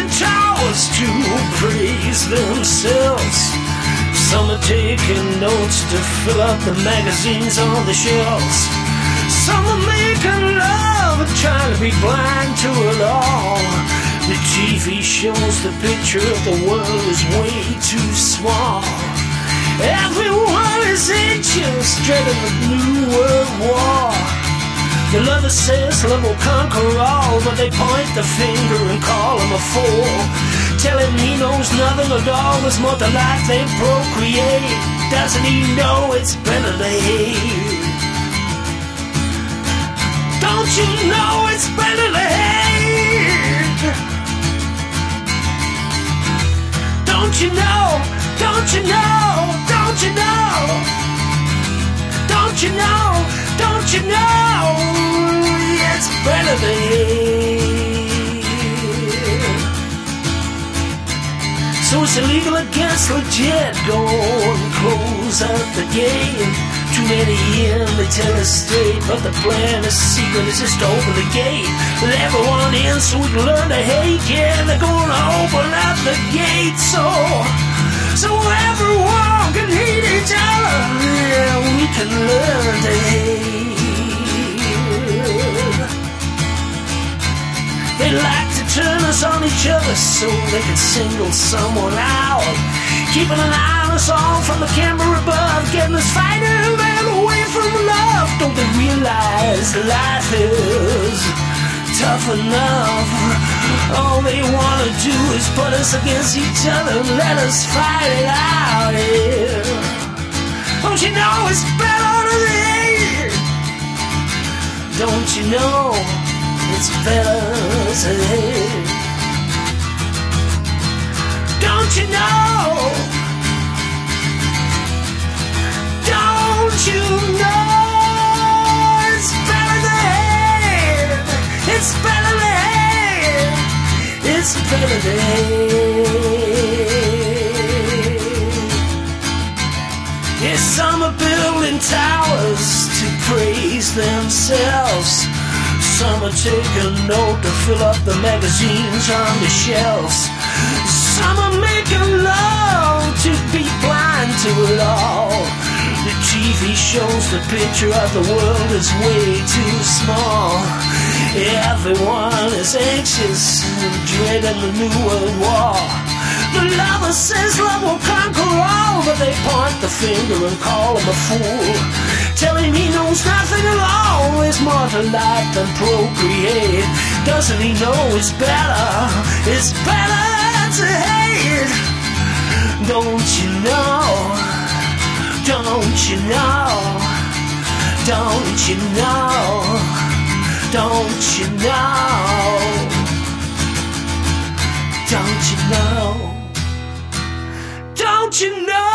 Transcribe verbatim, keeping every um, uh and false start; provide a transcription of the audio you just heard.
building towers to praise themselves. Some are taking notes to fill up the magazines on the shelves. Some are making love and trying to be blind to it all. The T V shows the picture of the world is way too small. Everyone is anxious, dreading the new world war. The lover says love will conquer all, but they point the finger and call him a fool. Tell him he knows nothing at all, there's more to life than procreate. Doesn't he know it's better to hate? Don't you know it's better to hate? Don't you know, don't you know, don't you know? Don't you know, don't you know? It's better to hate. So it's illegal against legit. Go and close out the game. Too many in, they tell us straight, but the plan is secret, it's just to open the gate. Let everyone in so we can learn to hate. Yeah, they're gonna open up the gate so So everyone can hate each other. Yeah, we can learn to hate. They like to turn us on each other so they can single someone out. Keeping an eye on us all from the camera above, getting us fighting men away from love. Don't they realize life is tough enough? All they want to do is put us against each other and let us fight it out, yeah. Don't you know it's better to hate? Don't you know it's better to hate? Don't you know? Don't you know it's better to hate? It's better to hate. It's better to hate. Yes, some are building towers to praise themselves. Some are taking note to fill up the magazines on the shelves. Some are making love to be blind to it all. The T V shows the picture of the world is way too small. Everyone is anxious and dreading the new world war. The lover says love will conquer all, but they point the finger and call him a fool. Tell him he knows nothing at all, there's more to life than procreate. Doesn't he know it's better, it's better to hate? Don't you know, don't you know, don't you know, don't you know, don't you know, don't you know?